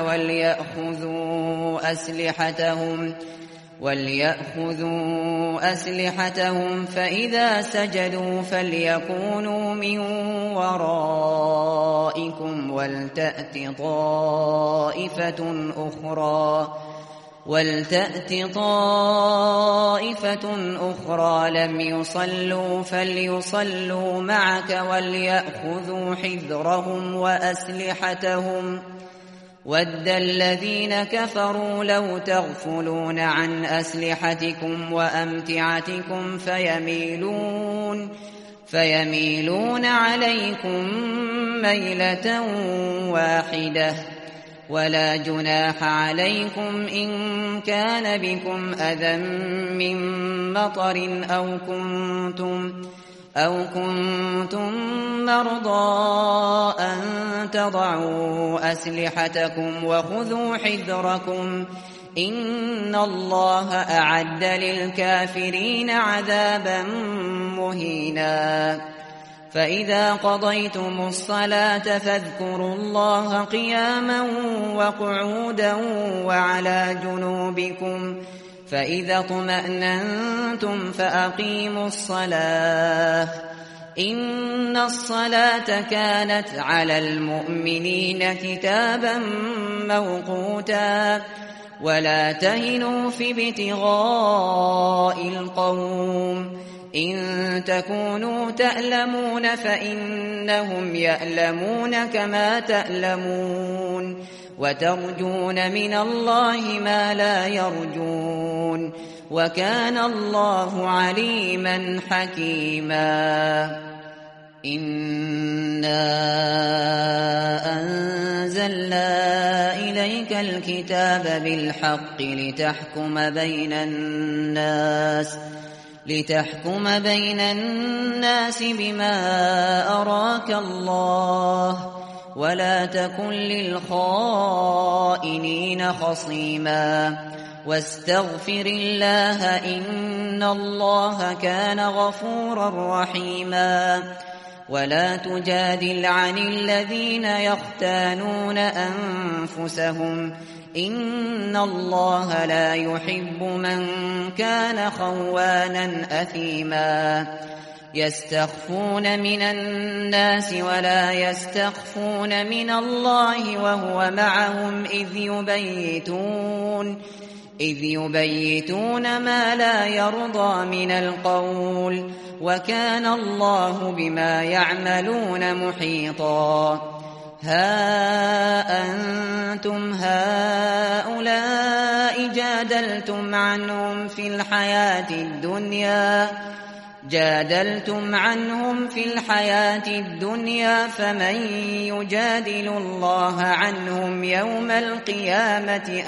وليأخذوا أسلحتهم فإذا سجدوا فليكونوا من ورائكم ولتأت طائفة أخرى لم يصلوا فليصلوا معك وليأخذوا حذرهم وأسلحتهم ود الذين كفروا لو تغفلون عن أسلحتكم وأمتعتكم فيميلون عليكم ميلة واحدة ولا جناح عليكم إن كان بكم أذى من مطر أو كنتم مرضى أن تضعوا أسلحتكم وخذوا حذركم إن الله أعد للكافرين عذابا مهينا فإذا قضيتم الصلاة فاذكروا الله قياما وقعودا وعلى جنوبكم فإذا اطمأننتم فأقيموا الصلاة إن الصلاة كانت على المؤمنين كتابا موقوتا ولا تهنوا في ابتغاء القوم إن تكونوا تألمون فإنهم يألمون كما تألمون وترجون من الله ما لا يرجون وكان الله عليما حكيما إنا أنزلنا إليك الكتاب بالحق لتحكم بين الناس بما أراك الله ولا تكن للخائنين خصيما واستغفر الله إن الله كان غفورا رحيما ولا تجادل عن الذين يختانون أنفسهم إن الله لا يحب من كان خوانا أثيما يستخفون من الناس ولا يستخفون من الله وهو معهم إذ يبيتون ما لا يرضى من القول وكان الله بما يعملون محيطا ها أنتم هؤلاء جادلتم عنهم في الحياة الدنيا فمن يجادل الله عنهم يوم القيامة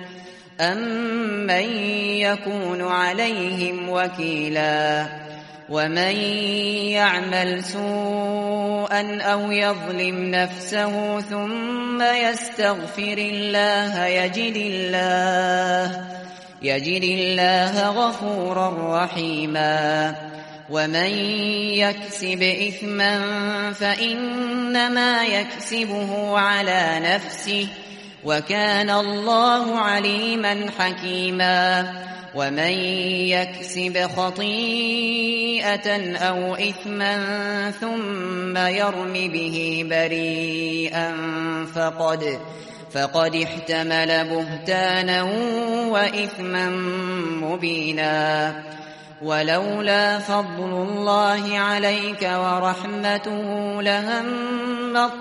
أم من يكون عليهم وكيلا ومن يعمل سوءا أو يظلم نفسه ثم يستغفر الله يجد الله غفورا رحيما. ومن يكسب إثما فإنما يكسبه على نفسه وكان الله عليما حكيما. ومن يكسب خطيئة أو إثما ثم يرم به بريئا فقد احتمل بهتانا وإثما مبينا. ولولا فضل الله عليك ورحمته لهمت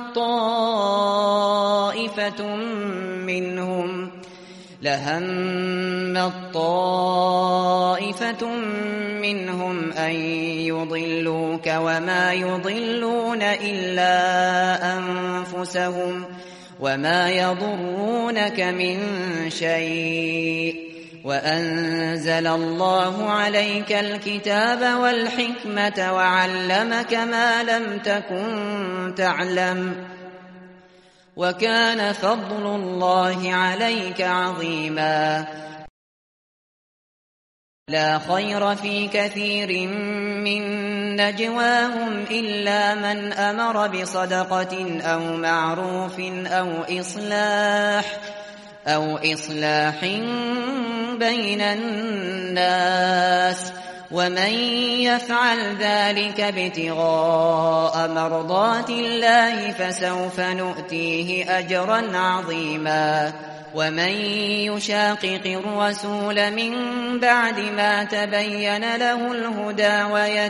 طائفة منهم أن يضلوك وما يضلون إلا أنفسهم وما يضرونك من شيء. وأنزل الله عليك الكتاب والحكمة وعلمك ما لم تكن تعلم وكان فضل الله عليك عظيما. لا خير في كثير من نجواهم إلا من أمر بصدقة أو معروف أو إصلاح بين الناس ومن يفعل ذلك ابتغاء مرضات الله فسوف نؤتيه أجرا عظيما. ومن يشاقق الرسول من بعد ما تبين له الهدى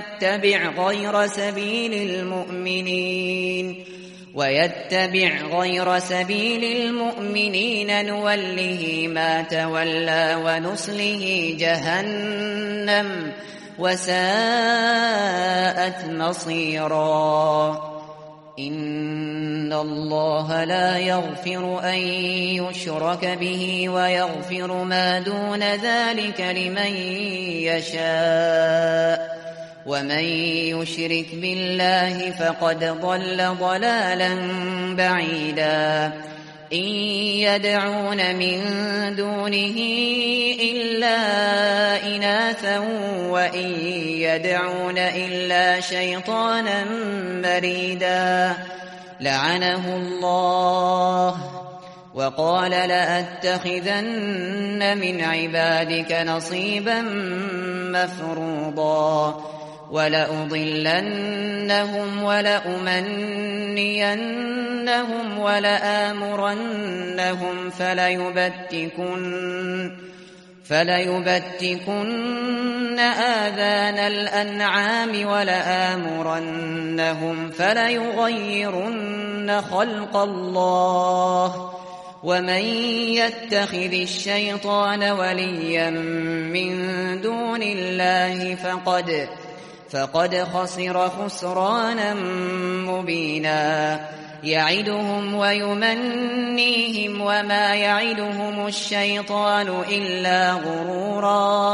ويتبع غير سبيل المؤمنين نوله ما تولى ونصله جهنم وساءت مصيرا. إن الله لا يغفر أن يشرك به ويغفر ما دون ذلك لمن يشاء ومن يشرك بالله فقد ضل ضلالا بعيدا. إن يدعون من دونه إلا إناثا وإن يدعون إلا شيطانا مريدا لعنه الله وقال لأتخذن من عبادك نصيبا مفروضا ولأضلنهم ولأمنينهم ولآمرنهم فليبتكن آذان الأنعام ولآمرنهم فليغيرن خلق الله ومن يتخذ الشيطان وليا من دون الله فقد خسر خسرانا مبينا. يعدهم ويمنيهم وما يعدهم الشيطان إلا غرورا.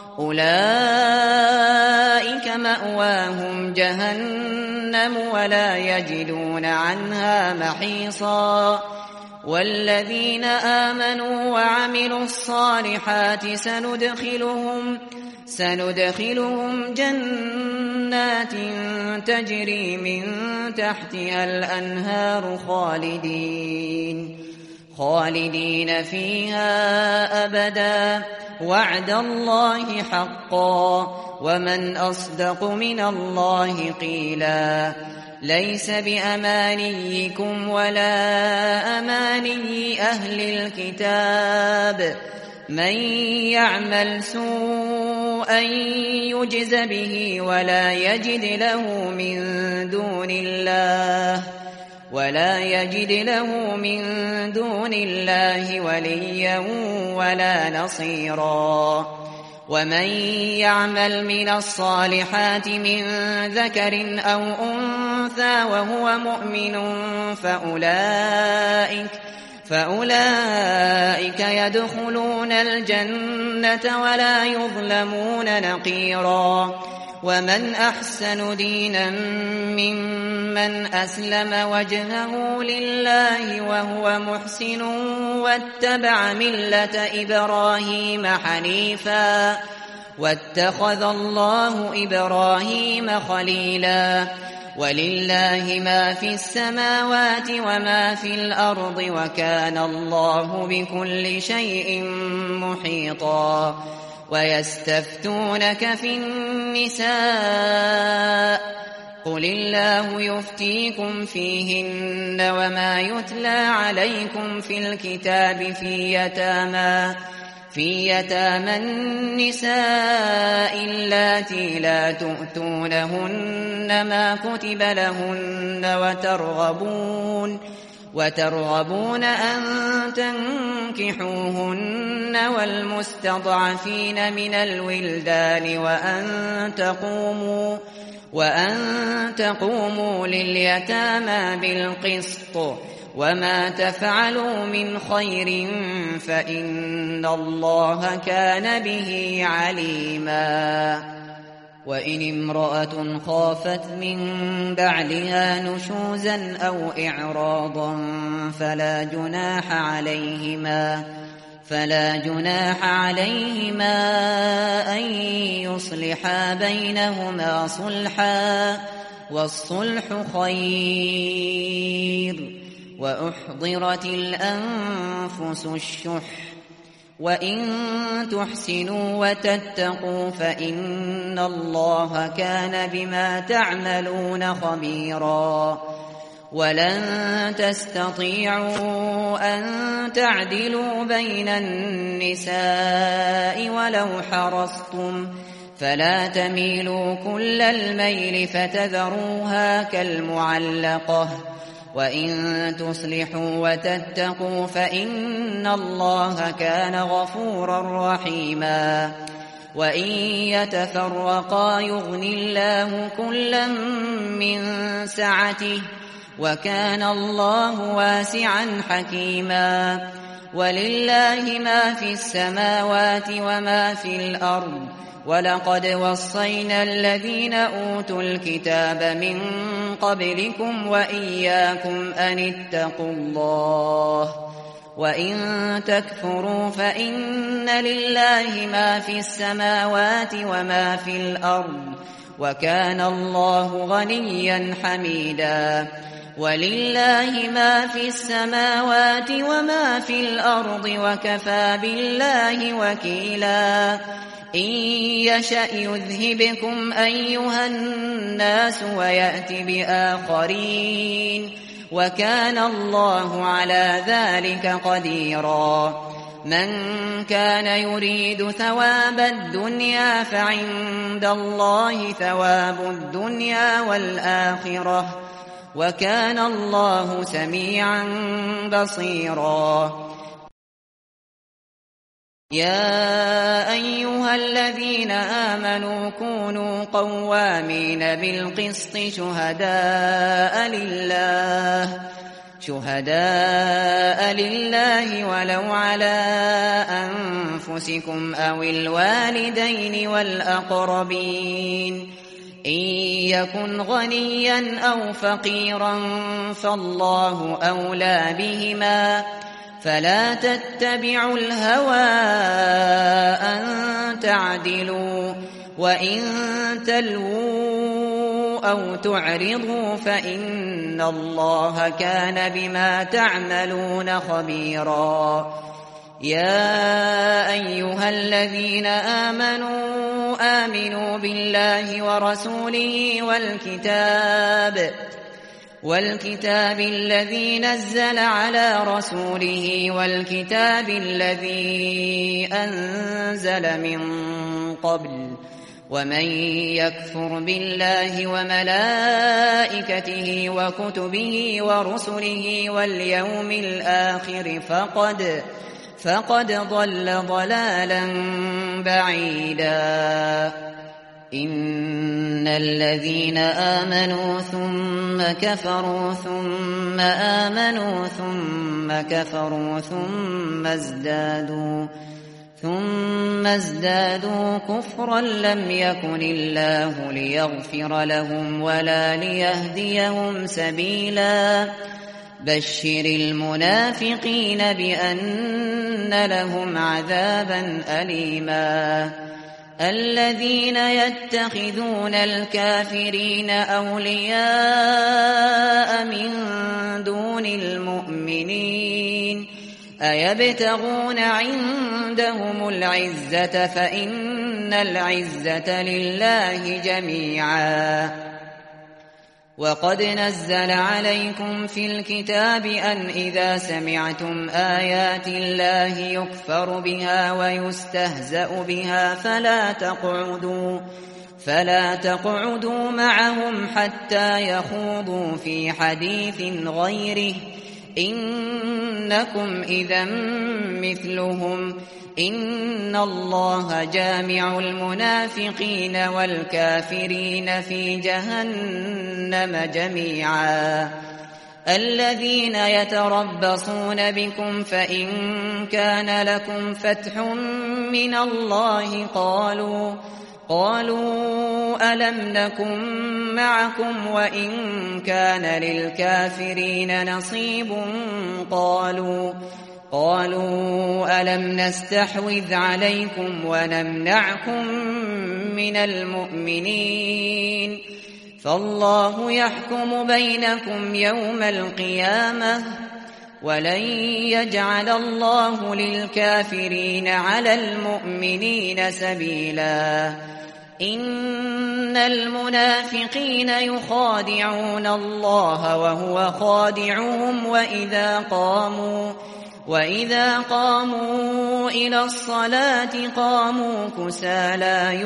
أولئك مأواهم جهنم ولا يجدون عنها محيصا. والذين آمنوا وعملوا الصالحات سندخلهم جنات تجري من تحتها الأنهار خالدين فيها أبدا وعد الله حقا ومن أصدق من الله قيلا. ليس بأمانيكم ولا أماني أهل الكتاب من يعمل سوءا يجز به ولا يجد له من دون الله وليا ولا نصيرا. ومن يعمل من الصالحات من ذكر أو أنثى وهو مؤمن فأولئك يدخلون الجنة ولا يظلمون نقيرا. ومن أحسن دينا ممن أسلم وجهه لله وهو محسن واتبع ملة إبراهيم حنيفا واتخذ الله إبراهيم خليلا ولله ما في السماوات وما في الأرض وكان الله بكل شيء محيطا ويستفتونك في النساء قل الله يفتيكم فيهن وما يتلى عليكم في الكتاب في يتامى النساء اللاتي لا تؤتونهن ما كتب لهن وترغبون أن تنكحوهن والمستضعفين من الولدان وأن تقوموا لليتامى بالقسط وما تفعلوا من خير فإن الله كان به عليما وإن امرأة خافت من بعلها نشوزا أو إعراضا فلا جناح عليهما أن يصلحا بينهما صلحا والصلح خير وأحضرت الأنفس الشح وإن تحسنوا وتتقوا فإن الله كان بما تعملون خبيرا ولن تستطيعوا أن تعدلوا بين النساء ولو حرصتم فلا تميلوا كل الميل فتذروها كالمعلقة وإن تصلحوا وتتقوا فإن الله كان غفورا رحيما وإن يتفرقا يغن الله كلا من سعته وكان الله واسعا حكيما ولله ما في السماوات وما في الأرض ولقد وصينا الذين أوتوا الكتاب من قبلكم وإياكم أن اتقوا الله وإن تكفروا فإن لله ما في السماوات وما في الأرض وكان الله غنيا حميدا ولله ما في السماوات وما في الأرض وكفى بالله وكيلا إن يشأ يذهبكم أيها الناس ويأت بآخرين وكان الله على ذلك قديرا من كان يريد ثواب الدنيا فعند الله ثواب الدنيا والآخرة وكان الله سميعا بصيرا يا أيها الذين آمنوا كونوا قوامين بالقسط شهداء لله ولو على أنفسكم أو الوالدين والأقربين إن يكن غنيا أو فقيرا فالله أولى بهما فلا تتبعوا الهوى أن تعدلوا وإن تلووا أو تعرضوا فإن الله كان بما تعملون خبيرا يا أيها الذين آمنوا بالله ورسوله والكتاب الذي نزل على رسوله والكتاب الذي أنزل من قبل ومن يكفر بالله وملائكته وكتبه ورسله واليوم الآخر فقد ضل ضلالا بعيدا إن الذين آمنوا ثم كفروا ثم آمنوا ثم كفروا ثم ازدادوا كفرا لم يكن الله ليغفر لهم ولا ليهديهم سبيلا بشر المنافقين بأن لهم عذابا أليما الذين يتخذون الكافرين أولياء من دون المؤمنين أيبتغون عندهم العزة فإن العزة لله جميعا وقد نزل عليكم في الكتاب أن إذا سمعتم آيات الله يكفر بها ويستهزأ بها فلا تقعدوا معهم حتى يخوضوا في حديث غيره إنكم إذا مثلهم إن الله جامع المنافقين والكافرين في جهنم جميعا الذين يتربصون بكم فإن كان لكم فتح من الله قالوا ألم نكن معكم وإن كان للكافرين نصيب قالوا ألم نستحوذ عليكم ونمنعكم من المؤمنين فالله يحكم بينكم يوم القيامة ولن يجعل الله للكافرين على المؤمنين سبيلا إن المنافقين يخادعون الله وهو خادعهم وإذا قاموا إلى الصلاة قاموا كسالى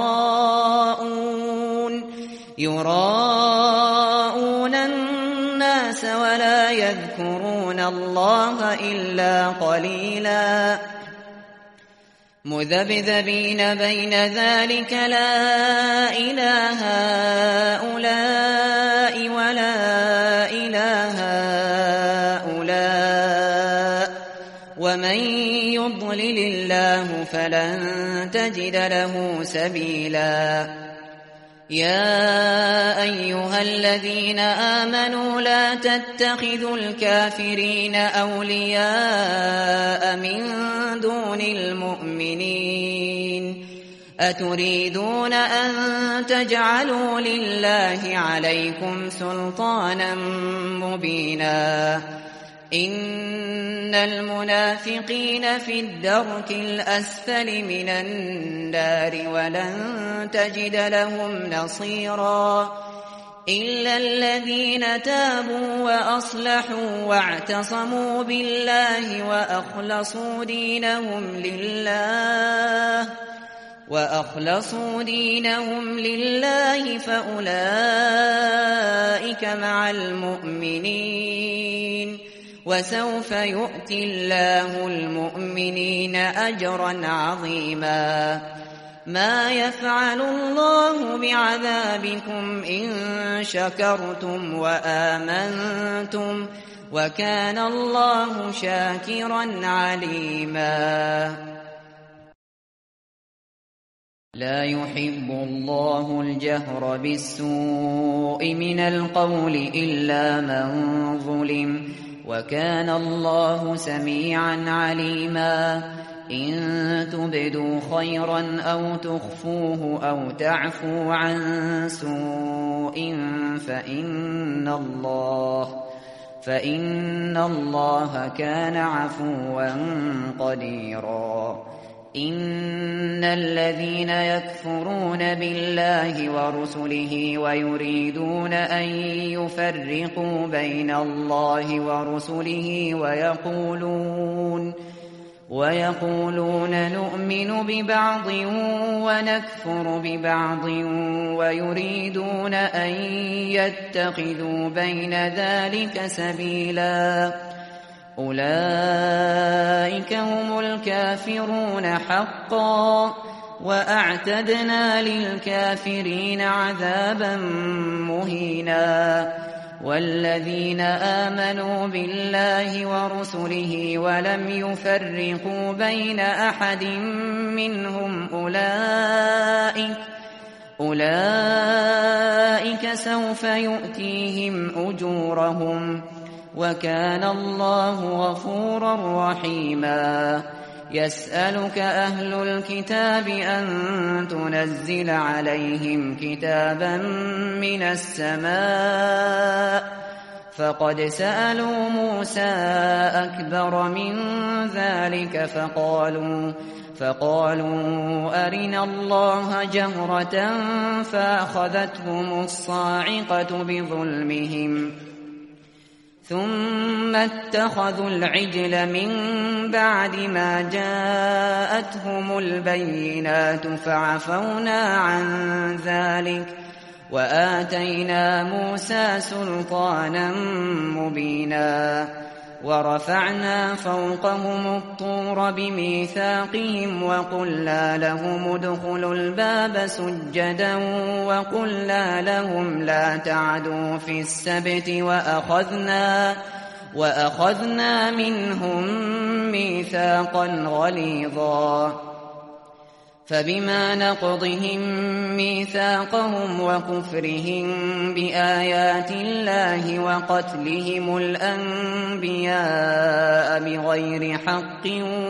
يراءون الناس ولا يذكرون الله إلا قليلا مذبذبين بين ذلك لا إله هؤلاء ولا إله هؤلاء ومن يضلل الله فلن تجد له سبيلا يا أيها الذين آمنوا لا تتخذوا الكافرين أولياء من دون المؤمنين أتريدون أن تجعلوا لله عليكم سلطانا مبينا إن المنافقين في الدرك الأسفل من النار ولن تجد لهم نصيرا إلا الذين تابوا وأصلحوا واعتصموا بالله وأخلصوا دينهم لله فأولئك مع المؤمنين وسوف يؤتي الله المؤمنين أجرا عظيما ما يفعل الله بعذابكم إن شكرتم وآمنتم وكان الله شاكرا عليما لا يحب الله الجهر بالسوء من القول إلا من ظلم وكان الله سميعا عليما إن تبدوا خيرا أو تخفوه أو تعفوا عن سوء فإن الله كان عفوا قديرا إن الذين يكفرون بالله ورسله ويريدون أن يفرقوا بين الله ورسله ويقولون نؤمن ببعض ونكفر ببعض ويريدون أن يتخذوا بين ذلك سبيلا أولئك هم الكافرون حقا وأعتدنا للكافرين عذابا مهينا والذين آمنوا بالله ورسله ولم يفرقوا بين أحد منهم أولئك سوف يؤتيهم أجورهم وكان الله غفورا رحيما. يسألك أهل الكتاب أن تنزل عليهم كتابا من السماء فقد سألوا موسى أكبر من ذلك فقالوا أرنا الله جهرة فأخذتهم الصاعقة بظلمهم ثم اتخذوا العجل من بعد ما جاءتهم البينات فعفونا عن ذلك وآتينا موسى سلطانا مبينا. ورفعنا فوقهم الطور بميثاقهم وقلنا لهم ادخلوا الباب سجدا وقلنا لهم لا تعدوا في السبت وأخذنا منهم ميثاقا غليظا. فبما نقضهم ميثاقهم وكفرهم بآيات الله وقتلهم الأنبياء بغير حق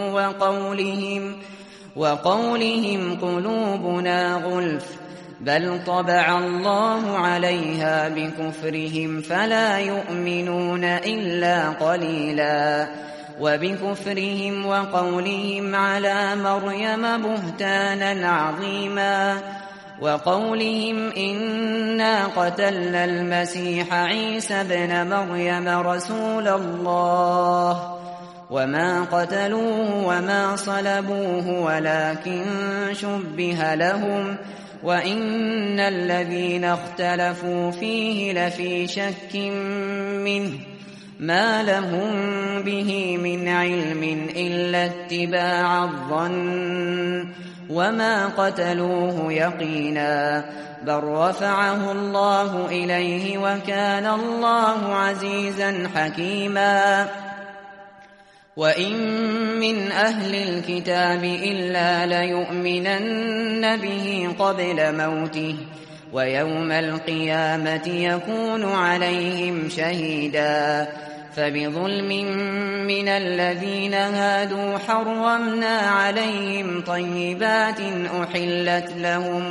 وقولهم قلوبنا غلف بل طبع الله عليها بكفرهم فلا يؤمنون إلا قليلا. وبكفرهم وقولهم على مريم بهتانا عظيما وقولهم إنا قتلنا المسيح عيسى ابن مريم رسول الله وما قتلوه وما صلبوه ولكن شبه لهم وإن الذين اختلفوا فيه لفي شك منه ما لهم به من علم إلا اتباع الظن وما قتلوه يقينا بل رفعه الله إليه وكان الله عزيزا حكيما. وإن من أهل الكتاب إلا ليؤمنن به قبل موته ويوم القيامة يكون عليهم شهيدا. فبظلم من الذين هادوا حرمنا عليهم طيبات أحلت لهم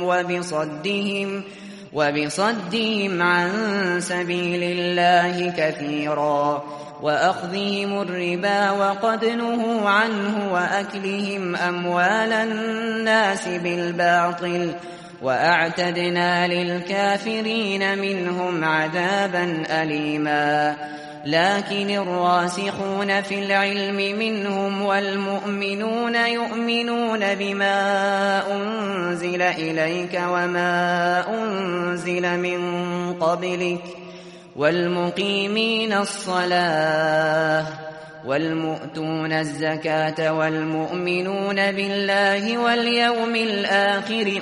وبصدهم عن سبيل الله كثيرا وأخذهم الربا وقد نهوا عنه وأكلهم أموال الناس بالباطل وأعتدنا للكافرين منهم عذابا أليما. لكن الراسخون في العلم منهم والمؤمنون يؤمنون بما أنزل إليك وما أنزل من قبلك والمقيمين الصلاة والمؤتون الزكاة والمؤمنون بالله واليوم الآخر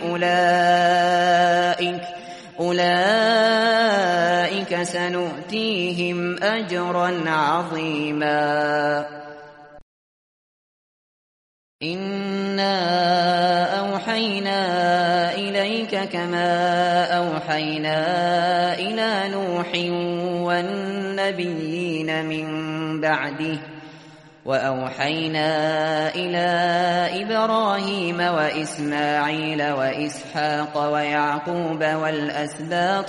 أولئك سنؤتيهم أجرا عظيما. إنا أوحينا إليك كما أوحينا إلى نوح والنبيين من بعده وأوحينا إلى إبراهيم وإسماعيل وإسحاق ويعقوب والأسباط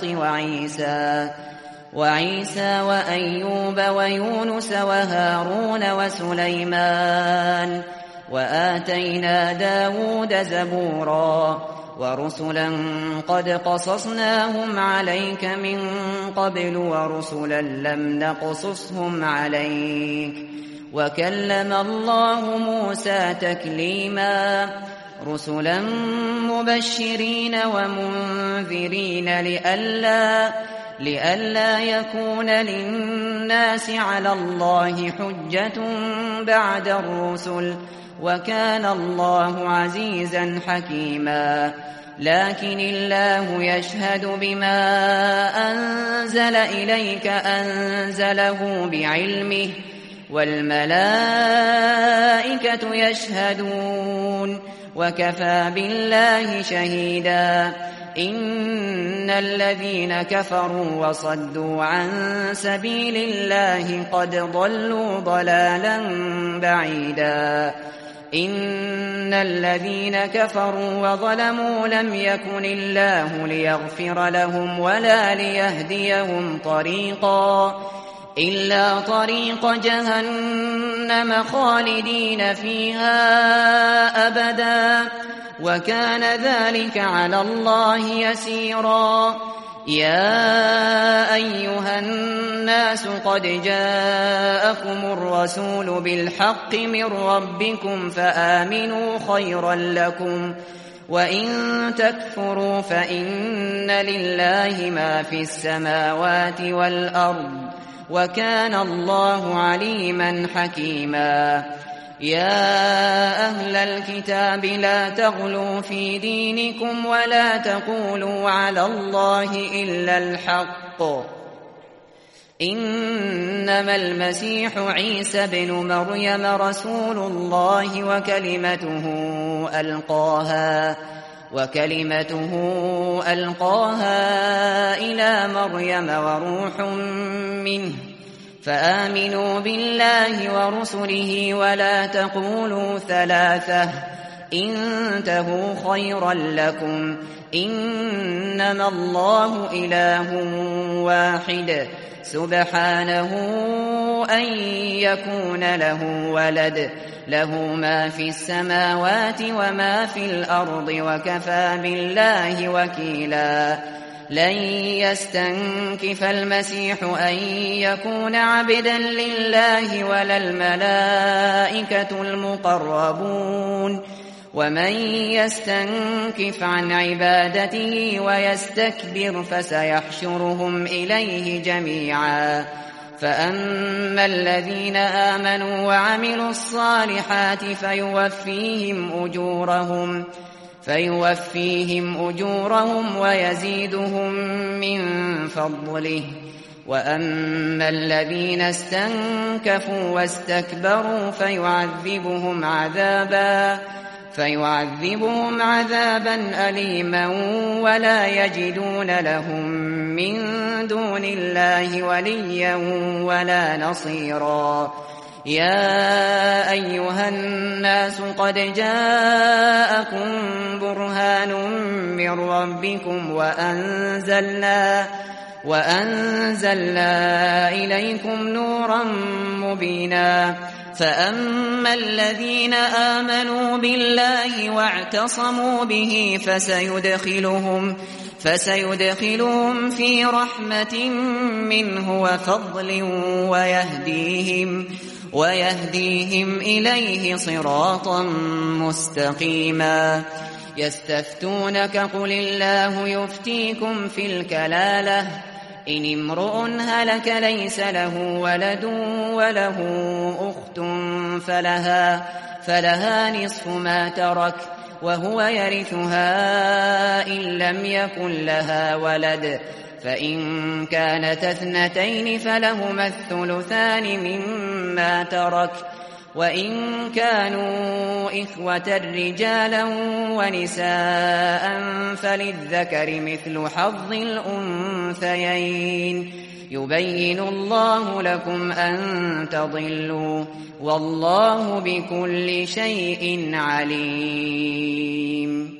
وعيسى وأيوب ويونس وهارون وسليمان وآتينا داود زبورا ورسلا قد قصصناهم عليك من قبل ورسلا لم نقصصهم عليك وكلم الله موسى تكليما. رسلا مبشرين ومنذرين لئلا يكون للناس على الله حجة بعد الرسل وكان الله عزيزا حكيما. لكن الله يشهد بما أنزل إليك أنزله بعلمه والملائكة يشهدون وكفى بالله شهيدا إن الذين كفروا وصدوا عن سبيل الله قد ضلوا ضلالا بعيدا إن الذين كفروا وظلموا لم يكن الله ليغفر لهم ولا ليهديهم طريقا إلا طريق جهنم خالدين فيها أبدا وكان ذلك على الله يسيرا يا أيها الناس قد جاءكم الرسول بالحق من ربكم فآمنوا خيرا لكم وإن تكفروا فإن لله ما في السماوات والأرض وكان الله عليما حكيما يا أهل الكتاب لا تغلوا في دينكم ولا تقولوا على الله إلا الحق إنما المسيح عيسى بن مريم رسول الله وكلمته ألقاها إلى مريم وروح منه فآمنوا بالله ورسله ولا تقولوا ثلاثة انتهوا خيرا لكم إنما الله إله واحد سبحانه أن يكون له ولد له ما في السماوات وما في الأرض وكفى بالله وكيلا لن يستنكف المسيح أن يكون عبدا لله ولا الملائكة المقربون ومن يستنكف عن عبادته ويستكبر فسيحشرهم إليه جميعا فأما الذين آمنوا وعملوا الصالحات فيوفيهم أجورهم ويزيدهم من فضله وأما الذين استنكفوا واستكبروا فيعذبهم عذابا أليما ولا يجدون لهم من دون الله وليا ولا نصيرا يا أيها الناس قد جاءكم برهان من ربكم وأنزلنا إليكم نورا مبينا فأما الذين آمنوا بالله واعتصموا به فسيدخلهم في رحمة منه وفضل ويهديهم إليه صراطا مستقيما يستفتونك قل الله يفتيكم في الكلالة إن امرؤ هلك ليس له ولد وله أخت فلها نصف ما ترك وهو يرثها إن لم يكن لها ولد فإن كانت اثنتين فلهما الثلثان مما ترك وإن كانوا إخوة رجالا ونساء فللذكر مثل حظ الأنثيين يبين الله لكم أن تضلوا والله بكل شيء عليم